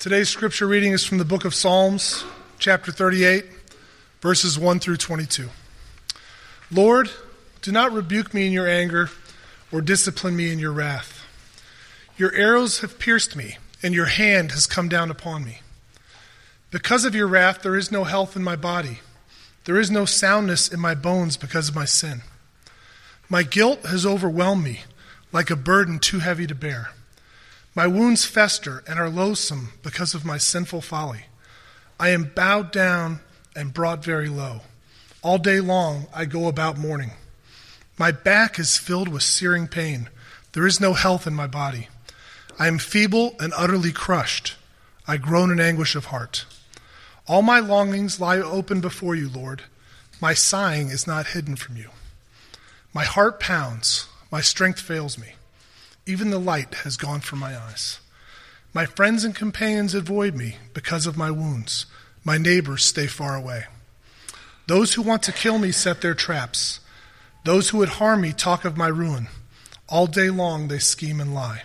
Today's scripture reading is from the book of Psalms, chapter 38, verses 1 through 22. Lord, do not rebuke me in your anger or discipline me in your wrath. Your arrows have pierced me, and your hand has come down upon me. Because of your wrath, there is no health in my body. There is no soundness in my bones because of my sin. My guilt has overwhelmed me like a burden too heavy to bear. My wounds fester and are loathsome because of my sinful folly. I am bowed down and brought very low. All day long I go about mourning. My back is filled with searing pain. There is no health in my body. I am feeble and utterly crushed. I groan in anguish of heart. All my longings lie open before you, Lord. My sighing is not hidden from you. My heart pounds. My strength fails me. Even the light has gone from my eyes. My friends and companions avoid me because of my wounds. My neighbors stay far away. Those who want to kill me set their traps. Those who would harm me talk of my ruin. All day long they scheme and lie.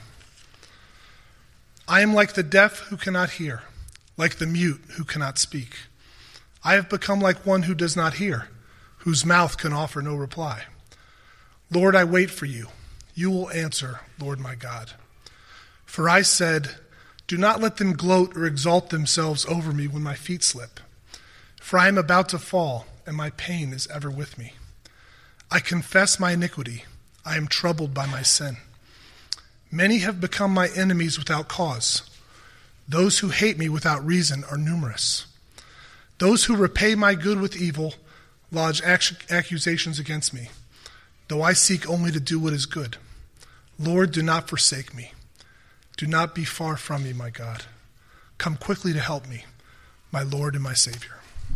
I am like the deaf who cannot hear, like the mute who cannot speak. I have become like one who does not hear, whose mouth can offer no reply. Lord, I wait for you. You will answer, Lord my God. For I said, do not let them gloat or exalt themselves over me when my feet slip. For I am about to fall, and my pain is ever with me. I confess my iniquity. I am troubled by my sin. Many have become my enemies without cause. Those who hate me without reason are numerous. Those who repay my good with evil lodge accusations against me, though I seek only to do what is good. Lord, do not forsake me. Do not be far from me, my God. Come quickly to help me, my Lord and my Savior.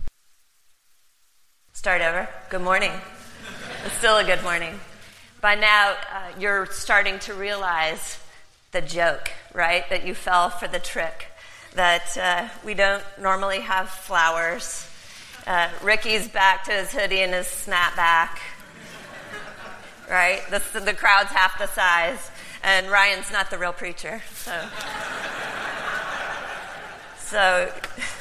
Start over. Good morning. It's still a good morning. By now, you're starting to realize the joke, right? That you fell for the trick. That we don't normally have flowers. Ricky's back to his hoodie and his snapback. Right? The crowd's half the size, and Ryan's not the real preacher. So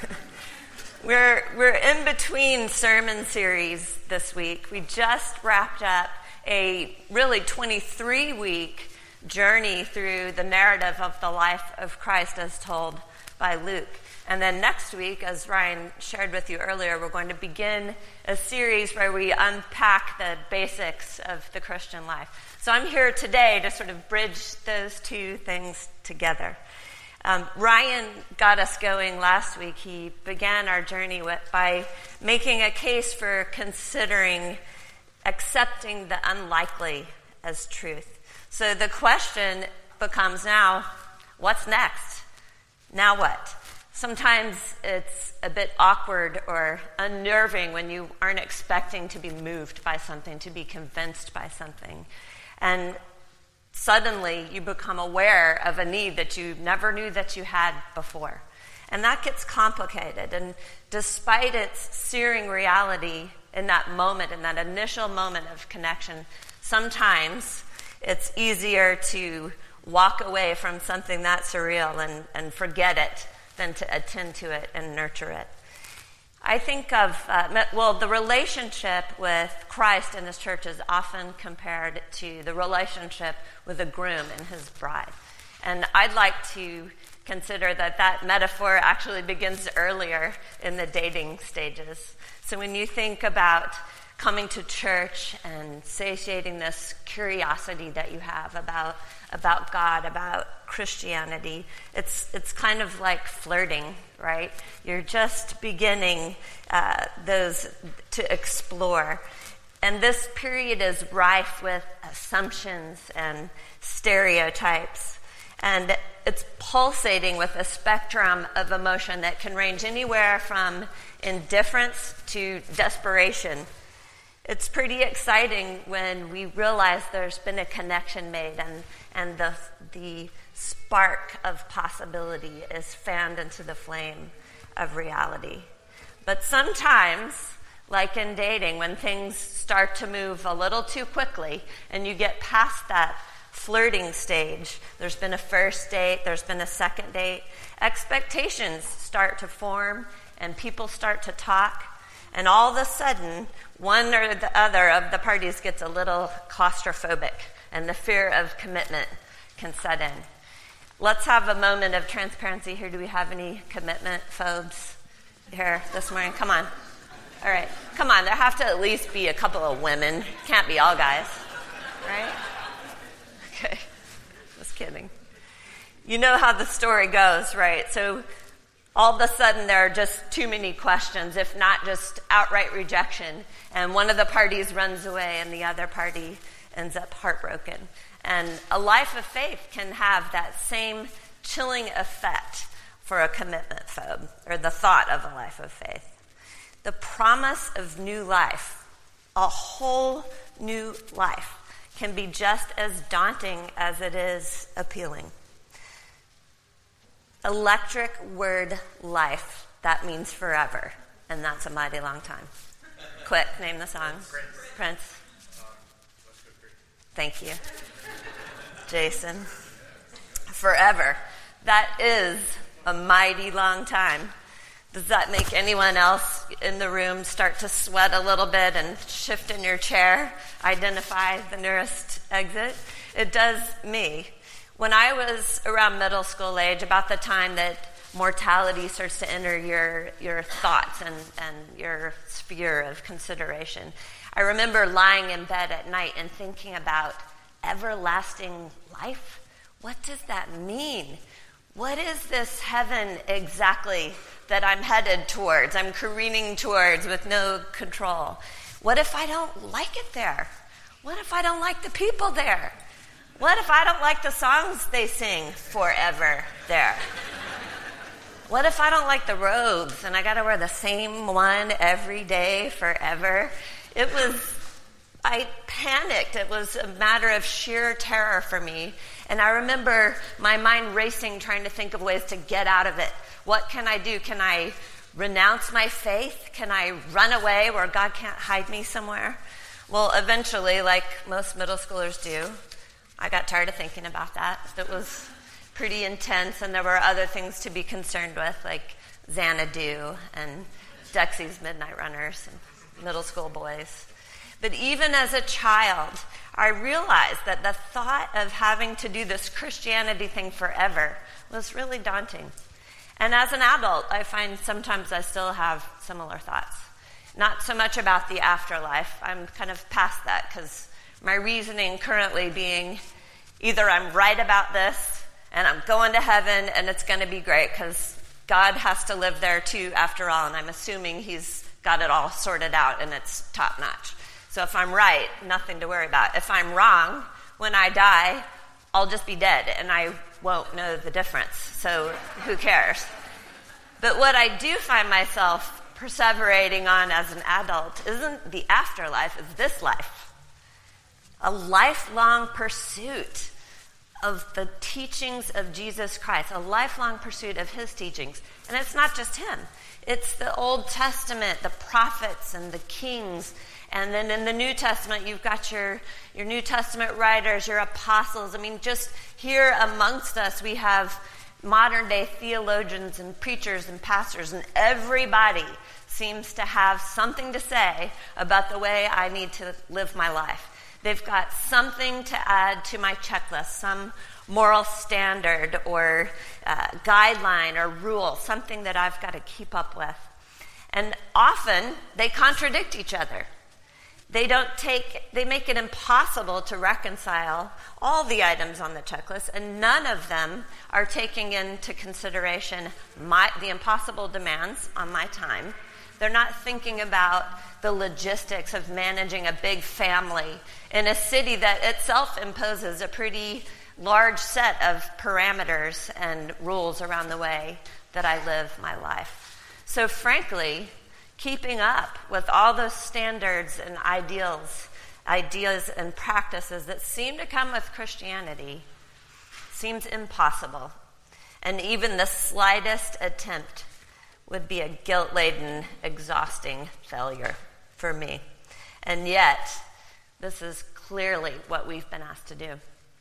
we're in between sermon series this week. We just wrapped up a really 23-week journey through the narrative of the life of Christ as told by Luke. And then next week, as Ryan shared with you earlier, we're going to begin a series where we unpack the basics of the Christian life. So I'm here today to sort of bridge those two things together. Ryan got us going last week. He began our journey by making a case for considering accepting the unlikely as truth. So the question becomes now, what's next? Now what? Sometimes it's a bit awkward or unnerving when you aren't expecting to be moved by something, to be convinced by something. And suddenly you become aware of a need that you never knew that you had before. And that gets complicated. And despite its searing reality in that moment, in that initial moment of connection, sometimes it's easier to walk away from something that surreal and forget it than to attend to it and nurture it. I think of, the relationship with Christ and his church is often compared to the relationship with a groom and his bride. And I'd like to consider that metaphor actually begins earlier in the dating stages. So when you think about coming to church and satiating this curiosity that you have about God, about Christianity, it's kind of like flirting, right? You're just beginning those to explore. And this period is rife with assumptions and stereotypes. And it's pulsating with a spectrum of emotion that can range anywhere from indifference to desperation. It's pretty exciting when we realize there's been a connection made and the spark of possibility is fanned into the flame of reality. But sometimes, like in dating, when things start to move a little too quickly and you get past that flirting stage. There's been a first date, there's been a second date. Expectations start to form and people start to talk, and all of a sudden, one or the other of the parties gets a little claustrophobic, and the fear of commitment can set in. Let's have a moment of transparency here. Do we have any commitment phobes here this morning? Come on. All right. Come on. There have to at least be a couple of women. Can't be all guys. Right? Okay. Just kidding. You know how the story goes, right? So all of a sudden there are just too many questions, if not just outright rejection. And one of the parties runs away and the other party ends up heartbroken. And a life of faith can have that same chilling effect for a commitment phobe, or the thought of a life of faith. The promise of new life, a whole new life, can be just as daunting as it is appealing. Electric word life, that means forever, and that's a mighty long time. Quick, name the song. Prince. Thank you. Jason. Forever. That is a mighty long time. Does that make anyone else in the room start to sweat a little bit and shift in your chair, identify the nearest exit? It does me. When I was around middle school age, about the time that mortality starts to enter your thoughts and your sphere of consideration, I remember lying in bed at night and thinking about everlasting life. What does that mean? What is this heaven exactly that I'm headed towards, I'm careening towards with no control? What if I don't like it there? What if I don't like the people there? What if I don't like the songs they sing forever there? What if I don't like the robes and I got to wear the same one every day forever? I panicked. It was a matter of sheer terror for me. And I remember my mind racing, trying to think of ways to get out of it. What can I do? Can I renounce my faith? Can I run away where God can't hide me somewhere? Well, eventually, like most middle schoolers do, I got tired of thinking about that. It was pretty intense, and there were other things to be concerned with, like Xanadu and Dexy's Midnight Runners and middle school boys. But even as a child, I realized that the thought of having to do this Christianity thing forever was really daunting. And as an adult, I find sometimes I still have similar thoughts. Not so much about the afterlife. I'm kind of past that, because my reasoning currently being either I'm right about this and I'm going to heaven and it's going to be great because God has to live there too after all, and I'm assuming he's got it all sorted out and it's top notch. So if I'm right, nothing to worry about. If I'm wrong, when I die, I'll just be dead and I won't know the difference. So who cares? But what I do find myself perseverating on as an adult isn't the afterlife, it's this life. A lifelong pursuit of the teachings of Jesus Christ, a lifelong pursuit of his teachings. And it's not just him. It's the Old Testament, the prophets and the kings. And then in the New Testament, you've got your New Testament writers, your apostles. I mean, just here amongst us, we have modern day theologians and preachers and pastors, and everybody seems to have something to say about the way I need to live my life. They've got something to add to my checklist, some moral standard or guideline or rule, something that I've got to keep up with. And often they contradict each other. They make it impossible to reconcile all the items on the checklist, and none of them are taking into consideration the impossible demands on my time. They're not thinking about the logistics of managing a big family in a city that itself imposes a pretty large set of parameters and rules around the way that I live my life. So frankly, keeping up with all those standards and ideas and practices that seem to come with Christianity seems impossible. And even the slightest attempt would be a guilt-laden, exhausting failure for me. And yet, this is clearly what we've been asked to do.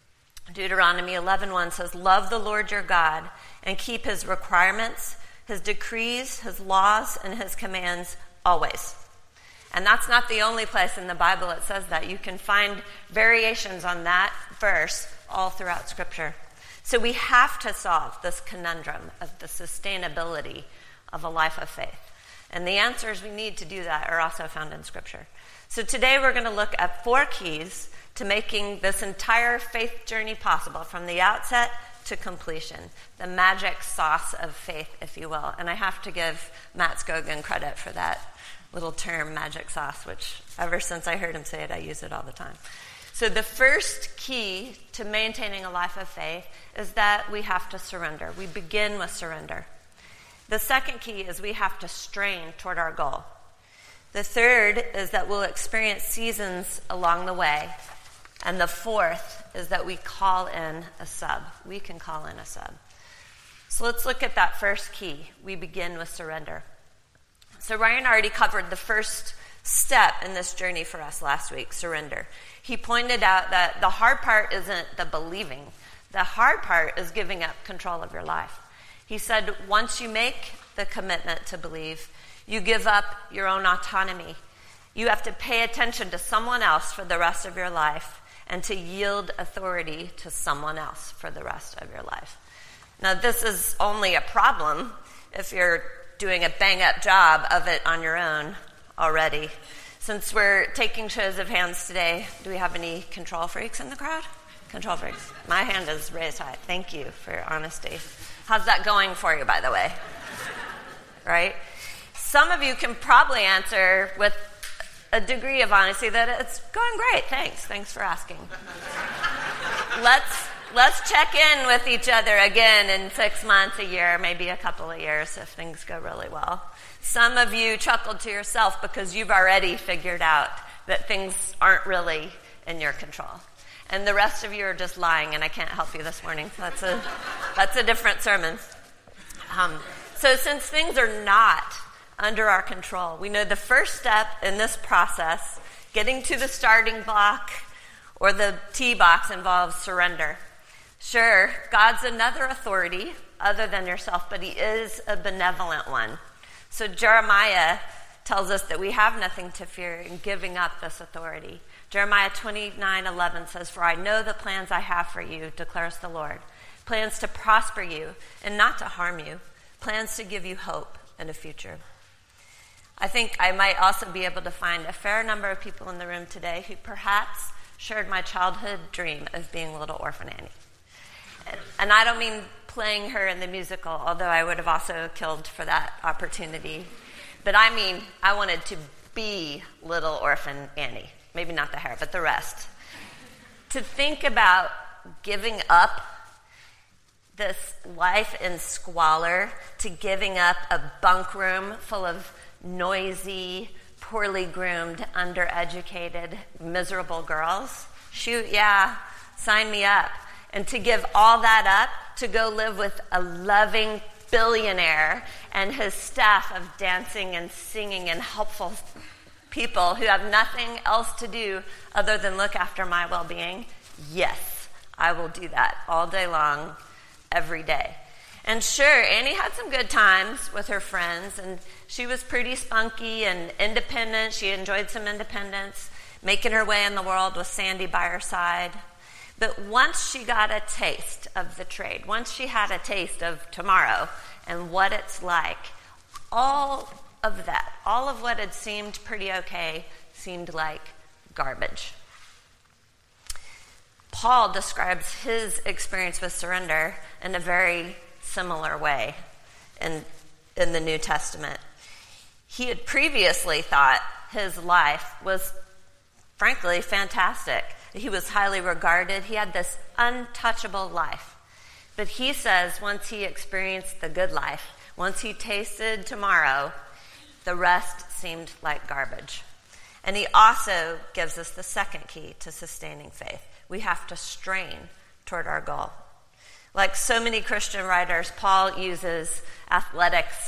Deuteronomy 11:1 says, "Love the Lord your God and keep his requirements, his decrees, his laws, and his commands always." And that's not the only place in the Bible it says that. You can find variations on that verse all throughout Scripture. So we have to solve this conundrum of the sustainability of a life of faith. And the answers we need to do that are also found in Scripture. So today we're going to look at 4 keys to making this entire faith journey possible from the outset to completion. The magic sauce of faith, if you will. And I have to give Matt Scogan credit for that little term, magic sauce, which ever since I heard him say it, I use it all the time. So the first key to maintaining a life of faith is that we have to surrender. We begin with surrender. The second key is we have to strain toward our goal. The third is that we'll experience seasons along the way. And the fourth is that we call in a sub. We can call in a sub. So let's look at that first key. We begin with surrender. So Ryan already covered the first step in this journey for us last week, surrender. He pointed out that the hard part isn't the believing. The hard part is giving up control of your life. He said once you make the commitment to believe, you give up your own autonomy. You have to pay attention to someone else for the rest of your life and to yield authority to someone else for the rest of your life. Now, this is only a problem if you're doing a bang-up job of it on your own already. Since we're taking shows of hands today, do we have any control freaks in the crowd? Control freaks. My hand is raised high. Thank you for your honesty. How's that going for you, by the way? Right? Some of you can probably answer with a degree of honesty that it's going great. Thanks for asking. Let's check in with each other again in 6 months, a year, maybe a couple of years if things go really well. Some of you chuckled to yourself because you've already figured out that things aren't really in your control. And the rest of you are just lying, and I can't help you this morning. That's a different sermon. So since things are not under our control, we know the first step in this process, getting to the starting block or the tee box, involves surrender. Sure, God's another authority other than yourself, but he is a benevolent one. So Jeremiah tells us that we have nothing to fear in giving up this authority. Jeremiah 29:11 says, "For I know the plans I have for you, declares the Lord. Plans to prosper you and not to harm you. Plans to give you hope and a future." I think I might also be able to find a fair number of people in the room today who perhaps shared my childhood dream of being Little Orphan Annie. And I don't mean playing her in the musical, although I would have also killed for that opportunity. But I mean, I wanted to be Little Orphan Annie. Maybe not the hair, but the rest. To think about giving up this life in squalor, to giving up a bunk room full of noisy, poorly groomed, undereducated, miserable girls. Shoot, yeah, sign me up. And to give all that up to go live with a loving billionaire and his staff of dancing and singing and helpful people who have nothing else to do other than look after my well-being? Yes, I will do that all day long, every day. And sure, Annie had some good times with her friends, and she was pretty spunky and independent. She enjoyed some independence, making her way in the world with Sandy by her side. But once she got a taste of the trade, once she had a taste of tomorrow and what it's like, all of that, all of what had seemed pretty okay, seemed like garbage. Paul describes his experience with surrender in a very similar way in the New Testament. He had previously thought his life was, frankly, fantastic. He was highly regarded. He had this untouchable life. But he says once he experienced the good life, once he tasted tomorrow, the rest seemed like garbage. And he also gives us the second key to sustaining faith. We have to strain toward our goal. Like so many Christian writers, Paul uses athletics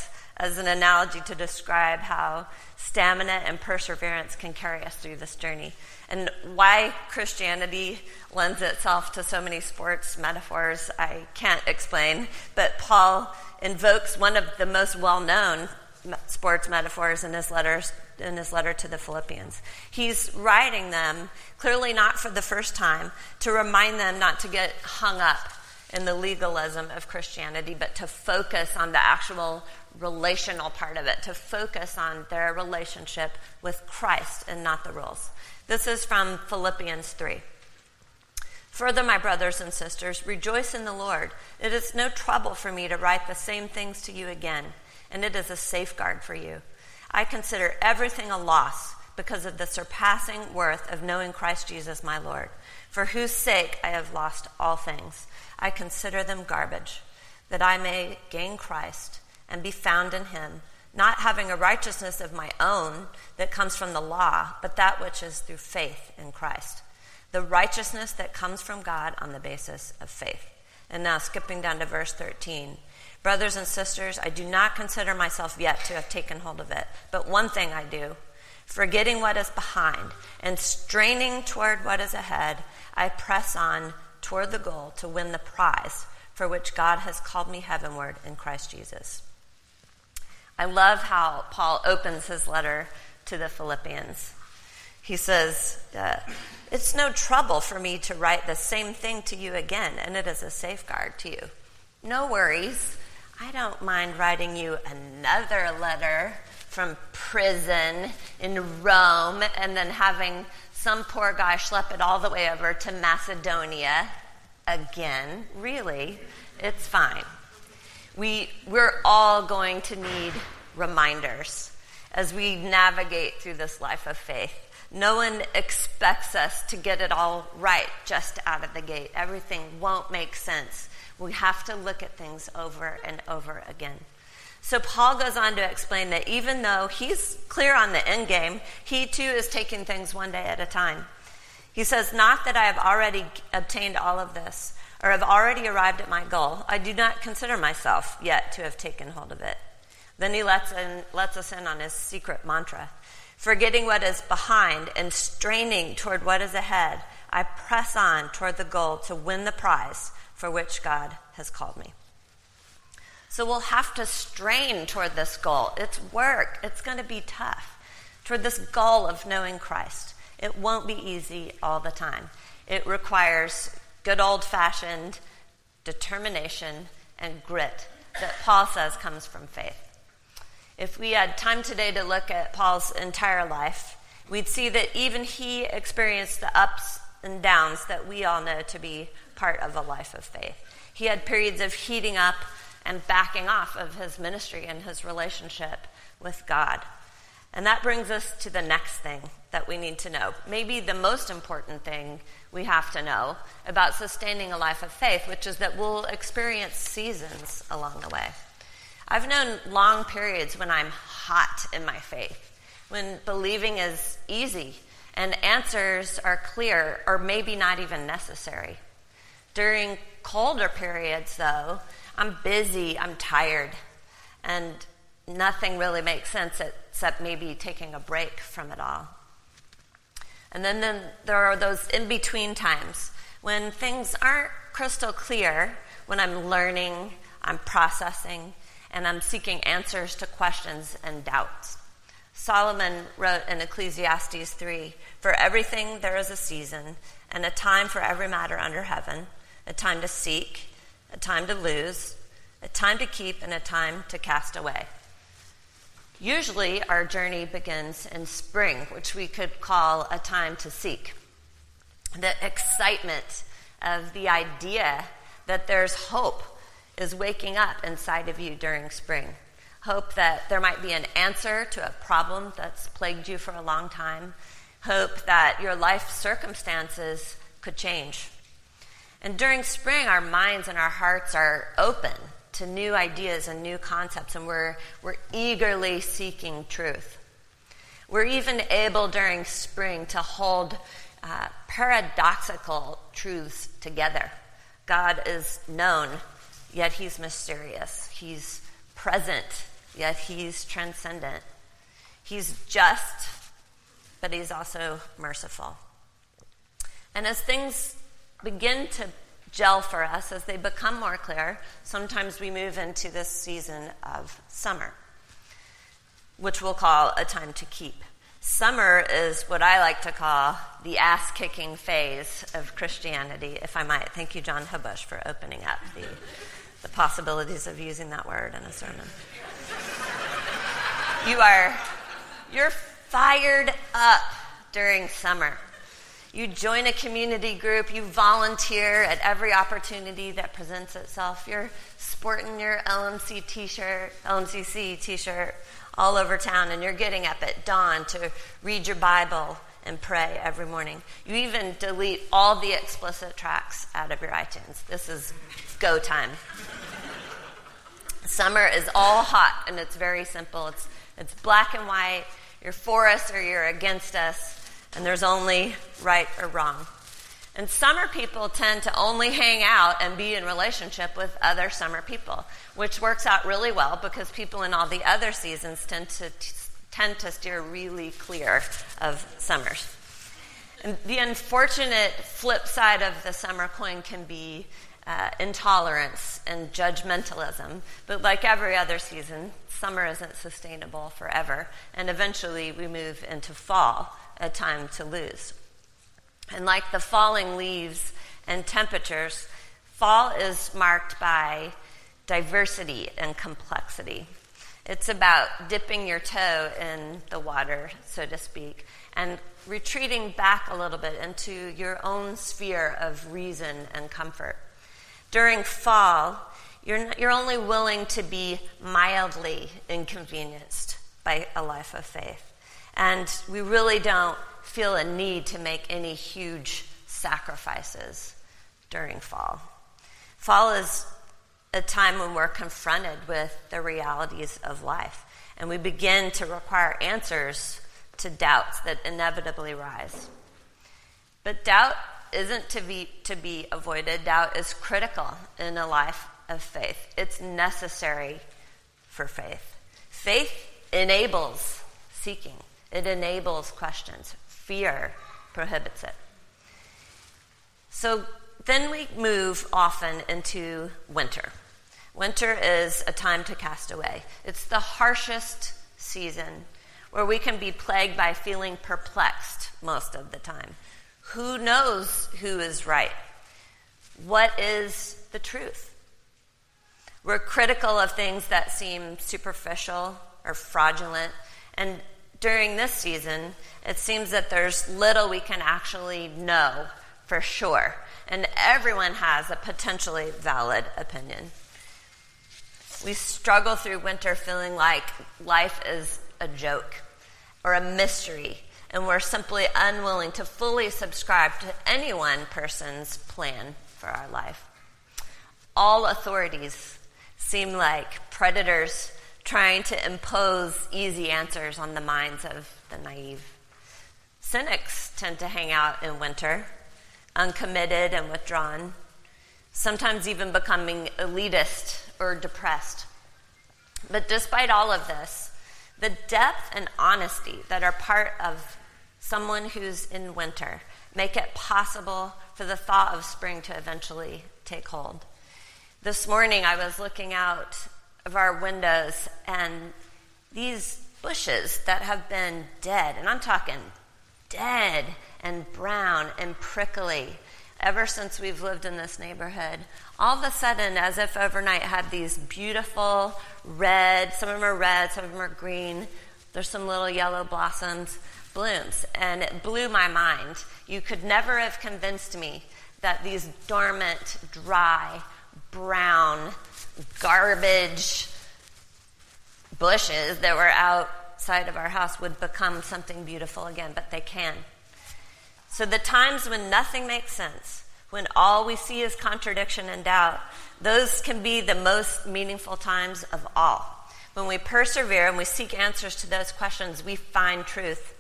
as an analogy to describe how stamina and perseverance can carry us through this journey. And why Christianity lends itself to so many sports metaphors, I can't explain, but Paul invokes one of the most well-known sports metaphors in his letter to the Philippians. He's writing them, clearly not for the first time, to remind them not to get hung up in the legalism of Christianity, but to focus on the actual relational part of it, to focus on their relationship with Christ and not the rules. This is from Philippians 3. Further, my brothers and sisters, rejoice in the Lord. It is no trouble for me to write the same things to you again, and it is a safeguard for you. I consider everything a loss because of the surpassing worth of knowing Christ Jesus my Lord, for whose sake I have lost all things. I consider them garbage, that I may gain Christ and be found in him, not having a righteousness of my own that comes from the law, but that which is through faith in Christ, the righteousness that comes from God on the basis of faith. And now skipping down to verse 13. Brothers and sisters, I do not consider myself yet to have taken hold of it, but one thing I do, forgetting what is behind and straining toward what is ahead, I press on toward the goal to win the prize for which God has called me heavenward in Christ Jesus. I love how Paul opens his letter to the Philippians. He says, it's no trouble for me to write the same thing to you again, and it is a safeguard to you. No worries. I don't mind writing you another letter from prison in Rome and then having some poor guy schlep it all the way over to Macedonia again. Really, it's fine. We're all going to need reminders as we navigate through this life of faith. No one expects us to get it all right just out of the gate. Everything won't make sense. We have to look at things over and over again. So Paul goes on to explain that even though he's clear on the end game, he too is taking things one day at a time. He says, not that I have already obtained all of this or have already arrived at my goal. I do not consider myself yet to have taken hold of it. Then he lets us in on his secret mantra. Forgetting what is behind and straining toward what is ahead, I press on toward the goal to win the prize for which God has called me. So we'll have to strain toward this goal. It's work. It's going to be tough. Toward this goal of knowing Christ. It won't be easy all the time. It requires good old-fashioned determination and grit that Paul says comes from faith. If we had time today to look at Paul's entire life, we'd see that even he experienced the ups and downs that we all know to be part of a life of faith. He had periods of heating up and backing off of his ministry and his relationship with God. And that brings us to the next thing that we need to know. Maybe the most important thing we have to know about sustaining a life of faith, which is that we'll experience seasons along the way. I've known long periods when I'm hot in my faith, when believing is easy and answers are clear or maybe not even necessary. During colder periods, though, I'm busy, I'm tired, and nothing really makes sense except maybe taking a break from it all. And then there are those in-between times when things aren't crystal clear, when I'm learning, I'm processing, and I'm seeking answers to questions and doubts. Solomon wrote in Ecclesiastes 3, "For everything there is a season, and a time for every matter under heaven, a time to seek, a time to lose, a time to keep, and a time to cast away." Usually our journey begins in spring, which we could call a time to seek. The excitement of the idea that there's hope is waking up inside of you during spring. Hope that there might be an answer to a problem that's plagued you for a long time. Hope that your life circumstances could change. And during spring, our minds and our hearts are open to new ideas and new concepts, and we're eagerly seeking truth. We're even able during spring to hold paradoxical truths together. God is known, yet he's mysterious. He's present, yet he's transcendent. He's just, but he's also merciful. And as things begin to gel for us, as they become more clear, sometimes we move into this season of summer, which we'll call a time to keep. Summer is what I like to call the ass-kicking phase of Christianity, if I might. Thank you, John Hobush, for opening up the possibilities of using that word in a sermon. You're fired up during summer. You join a community group, you volunteer at every opportunity that presents itself. You're sporting your LMCC t-shirt all over town, and you're getting up at dawn to read your Bible and pray every morning. You even delete all the explicit tracks out of your iTunes. This is go time. Summer is all hot, and it's very simple. It's black and white. You're for us or you're against us, and there's only right or wrong. And summer people tend to only hang out and be in relationship with other summer people, which works out really well because people in all the other seasons tend to steer really clear of summers. And the unfortunate flip side of the summer coin can be intolerance and judgmentalism. But like every other season, summer isn't sustainable forever, and eventually we move into fall, a time to lose. And like the falling leaves and temperatures, fall is marked by diversity and complexity. It's about dipping your toe in the water, so to speak, and retreating back a little bit into your own sphere of reason and comfort. During fall, you're only willing to be mildly inconvenienced by a life of faith. And we really don't feel a need to make any huge sacrifices during fall. Fall is a time when we're confronted with the realities of life, and we begin to require answers to doubts that inevitably rise. But doubt isn't to be avoided. Doubt is critical in a life of faith. It's necessary for faith. Faith enables seeking. It enables questions. Fear prohibits it. So then we move often into winter. Winter is a time to cast away. It's the harshest season where we can be plagued by feeling perplexed most of the time. Who knows who is right? What is the truth? We're critical of things that seem superficial or fraudulent, and during this season, it seems that there's little we can actually know for sure, and everyone has a potentially valid opinion. We struggle through winter feeling like life is a joke or a mystery, and we're simply unwilling to fully subscribe to any one person's plan for our life. All authorities seem like predators trying to impose easy answers on the minds of the naive. Cynics tend to hang out in winter, uncommitted and withdrawn, sometimes even becoming elitist or depressed. But despite all of this, the depth and honesty that are part of someone who's in winter make it possible for the thought of spring to eventually take hold. This morning I was looking out of our windows, and these bushes that have been dead, and I'm talking dead and brown and prickly ever since we've lived in this neighborhood, all of a sudden, as if overnight, had these beautiful red, some of them are red, some of them are green, there's some little yellow blossoms, blooms, and it blew my mind. You could never have convinced me that these dormant, dry, brown, garbage bushes that were outside of our house would become something beautiful again, but they can. So the times when nothing makes sense, when all we see is contradiction and doubt, those can be the most meaningful times of all. When we persevere and we seek answers to those questions, we find truth,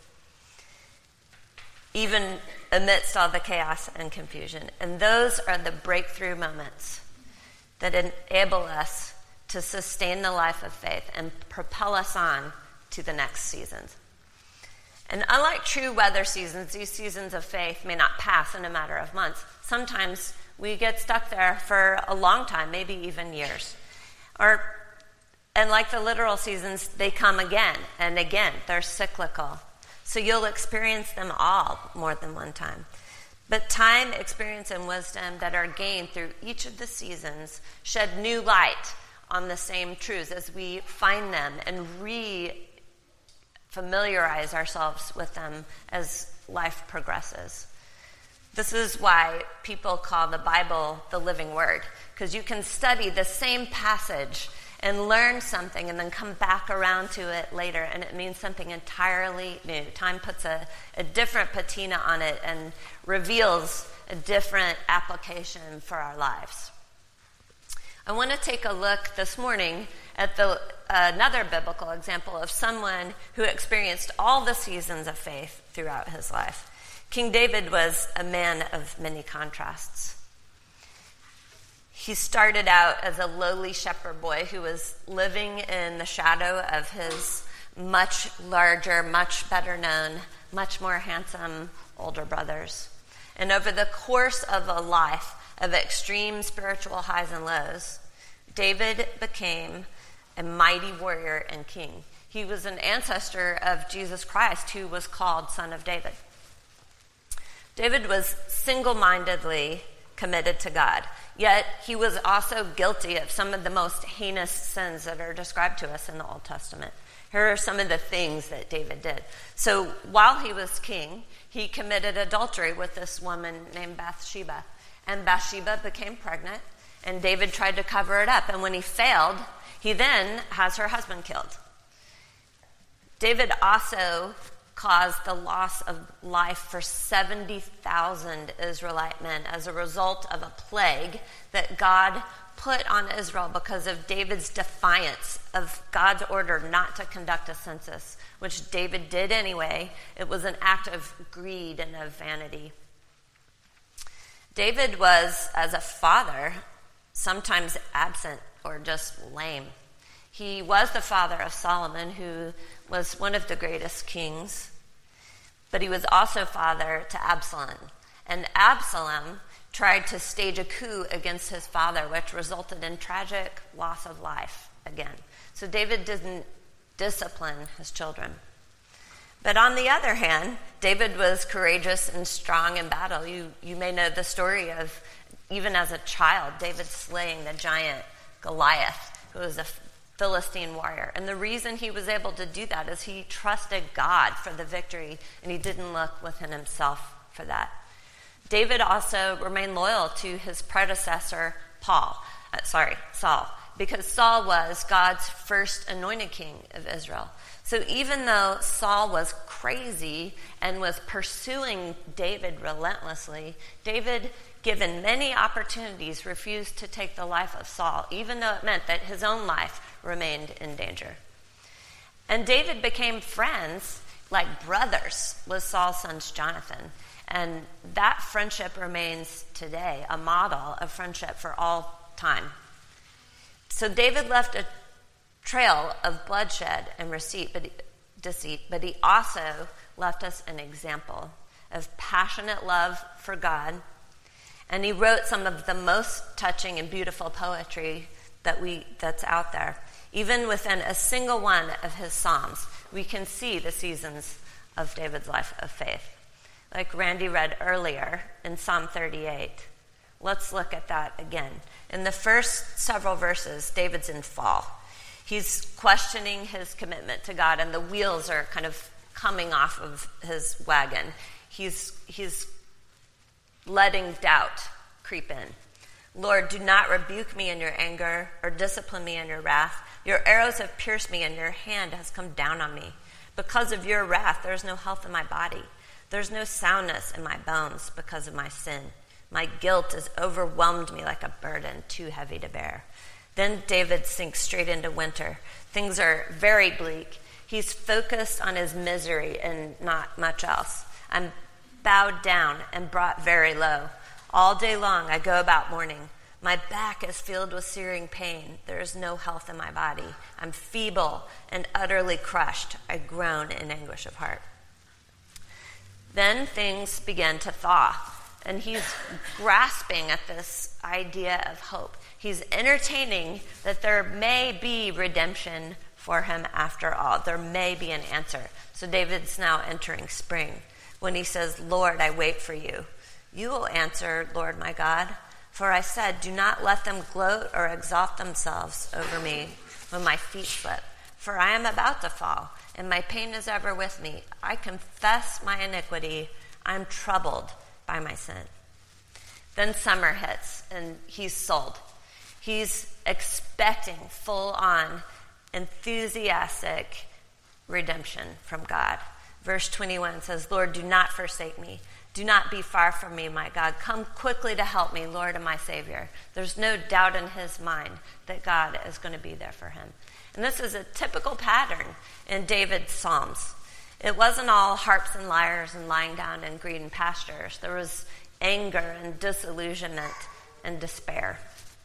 even amidst all the chaos and confusion. And those are the breakthrough moments that enable us to sustain the life of faith and propel us on to the next seasons. And unlike true weather seasons, these seasons of faith may not pass in a matter of months. Sometimes we get stuck there for a long time, maybe even years. And like the literal seasons, they come again and again. They're cyclical. So you'll experience them all more than one time. But time, experience, and wisdom that are gained through each of the seasons shed new light on the same truths as we find them and familiarize ourselves with them as life progresses. This is why people call the Bible the living word, because you can study the same passage and learn something and then come back around to it later, and it means something entirely new. Time puts a different patina on it and reveals a different application for our lives. I want to take a look this morning at another biblical example of someone who experienced all the seasons of faith throughout his life. King David was a man of many contrasts. He started out as a lowly shepherd boy who was living in the shadow of his much larger, much better known, much more handsome older brothers. And over the course of a life of extreme spiritual highs and lows, David became a mighty warrior and king. He was an ancestor of Jesus Christ, who was called Son of David. David was single-mindedly committed to God, yet he was also guilty of some of the most heinous sins that are described to us in the Old Testament. Here are some of the things that David did. So while he was king, he committed adultery with this woman named Bathsheba. And Bathsheba became pregnant, and David tried to cover it up. And when he failed, he then has her husband killed. David also caused the loss of life for 70,000 Israelite men as a result of a plague that God put on Israel because of David's defiance of God's order not to conduct a census, which David did anyway. It was an act of greed and of vanity. David was, as a father, sometimes absent or just lame. He was the father of Solomon, who was one of the greatest kings, but he was also father to Absalom. And Absalom tried to stage a coup against his father, which resulted in tragic loss of life again. So David didn't discipline his children. But on the other hand, David was courageous and strong in battle. You may know the story of, even as a child, David slaying the giant Goliath, who was a Philistine warrior. And the reason he was able to do that is he trusted God for the victory, and he didn't look within himself for that. David also remained loyal to his predecessor, Saul, because Saul was God's first anointed king of Israel. So even though Saul was crazy and was pursuing David relentlessly, David, given many opportunities, refused to take the life of Saul, even though it meant that his own life remained in danger. And David became friends, like brothers, with Saul's son Jonathan. And that friendship remains today a model of friendship for all time. So David left a trail of bloodshed and deceit, but he also left us an example of passionate love for God. And he wrote some of the most touching and beautiful poetry that's out there. Even within a single one of his psalms, we can see the seasons of David's life of faith. Like Randy read earlier in Psalm 38. Let's look at that again. In the first several verses, David's in fall. He's questioning his commitment to God, and the wheels are kind of coming off of his wagon. He's letting doubt creep in. Lord, do not rebuke me in your anger or discipline me in your wrath. Your arrows have pierced me, and your hand has come down on me. Because of your wrath, there is no health in my body. There's no soundness in my bones because of my sin. My guilt has overwhelmed me like a burden too heavy to bear. Then David sinks straight into winter. Things are very bleak. He's focused on his misery and not much else. I'm bowed down and brought very low. All day long I go about mourning. My back is filled with searing pain. There is no health in my body. I'm feeble and utterly crushed. I groan in anguish of heart. Then things begin to thaw, and he's grasping at this idea of hope. He's entertaining that there may be redemption for him after all. There may be an answer. So David's now entering spring when he says, Lord, I wait for you. You will answer, Lord my God. For I said, do not let them gloat or exalt themselves over me when my feet slip. For I am about to fall, and my pain is ever with me. I confess my iniquity. I am troubled by my sin. Then summer hits, and he's sold. He's expecting full-on, enthusiastic redemption from God. Verse 21 says, Lord, do not forsake me. Do not be far from me, my God. Come quickly to help me, Lord and my Savior. There's no doubt in his mind that God is going to be there for him. And this is a typical pattern in David's Psalms. It wasn't all harps and lyres and lying down in green pastures. There was anger and disillusionment and despair.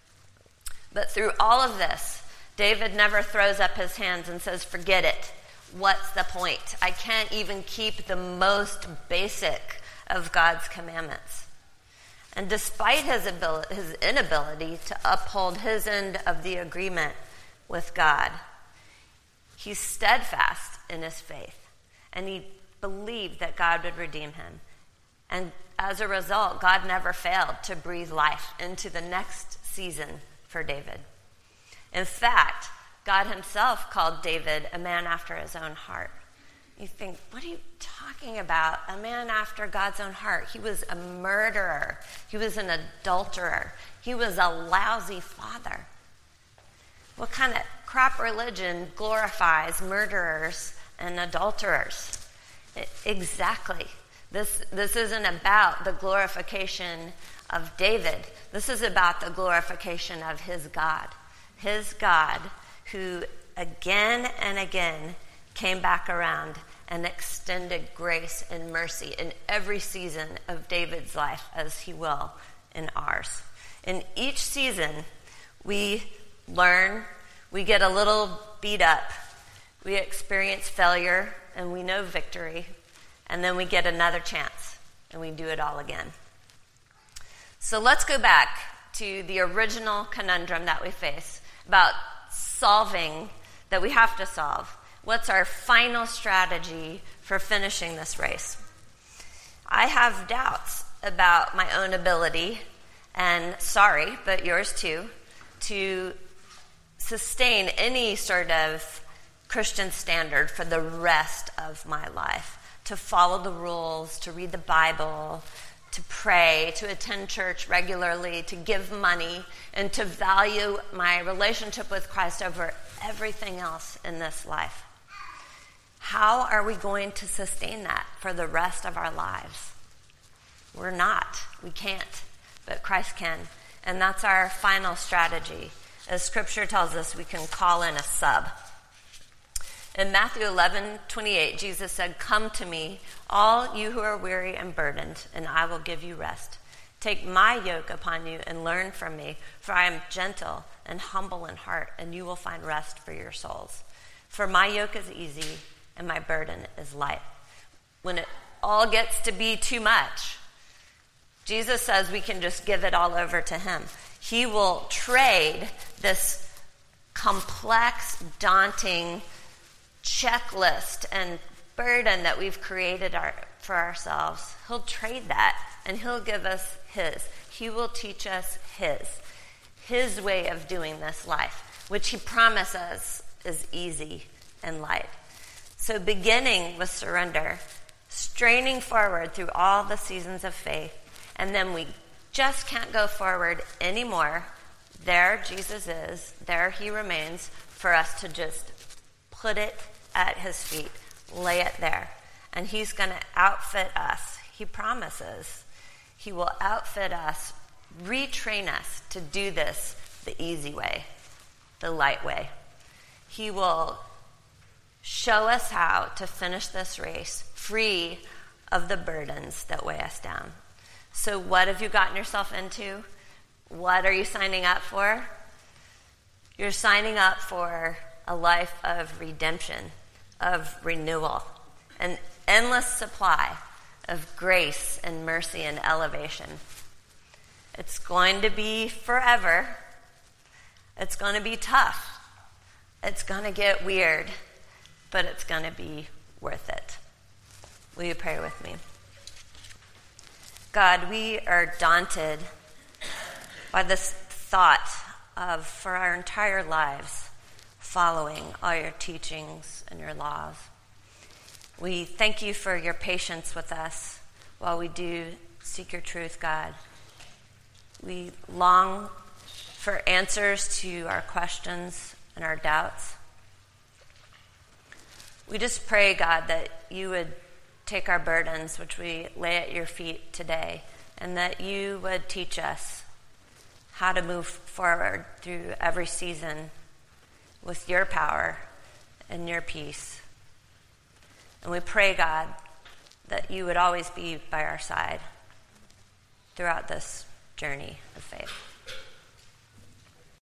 But through all of this, David never throws up his hands and says, forget it. What's the point? I can't even keep the most basic of God's commandments. And despite his inability to uphold his end of the agreement with God, he's steadfast in his faith, and he believed that God would redeem him. And as a result, God never failed to breathe life into the next season for David. In fact, God himself called David a man after his own heart. You think, what are you talking about? A man after God's own heart. He was a murderer. He was an adulterer. He was a lousy father. What kind of crap religion glorifies murderers and adulterers? Exactly. This isn't about the glorification of David. This is about the glorification of his God. His God who again and again came back around and extended grace and mercy in every season of David's life, as he will in ours. In each season, we learn, we get a little beat up, we experience failure, and we know victory, and then we get another chance, and we do it all again. So let's go back to the original conundrum that we face about solving, that we have to solve. What's our final strategy for finishing this race? I have doubts about my own ability, and sorry, but yours too, to sustain any sort of Christian standard for the rest of my life. To follow the rules, to read the Bible, to pray, to attend church regularly, to give money, and to value my relationship with Christ over everything else in this life. How are we going to sustain that for the rest of our lives? We're not. We can't. But Christ can. And that's our final strategy. As Scripture tells us, we can call in a sub. In Matthew 11:28, Jesus said, "Come to me, all you who are weary and burdened, and I will give you rest. Take my yoke upon you and learn from me, for I am gentle and humble in heart, and you will find rest for your souls. For my yoke is easy and my burden is light." When it all gets to be too much, Jesus says we can just give it all over to him. He will trade this complex, daunting checklist and burden that we've created for ourselves. He'll trade that, and he'll give us his. He will teach us his way of doing this life, which he promises is easy and light. So beginning with surrender, straining forward through all the seasons of faith, and then we just can't go forward anymore. There Jesus is, there he remains, for us to just put it at his feet, lay it there. And he's going to outfit us. He promises he will outfit us, retrain us to do this the easy way, the light way. He will show us how to finish this race free of the burdens that weigh us down. So what have you gotten yourself into? What are you signing up for? You're signing up for a life of redemption, of renewal, an endless supply of grace and mercy and elevation. It's going to be forever. It's going to be tough. It's going to get weird, but it's going to be worth it. Will you pray with me? God, we are daunted by this thought of, for our entire lives, following all your teachings and your laws. We thank you for your patience with us while we do seek your truth, God. We long for answers to our questions and our doubts. We just pray, God, that you would take our burdens, which we lay at your feet today, and that you would teach us how to move forward through every season with your power and your peace. And we pray, God, that you would always be by our side throughout this journey of faith.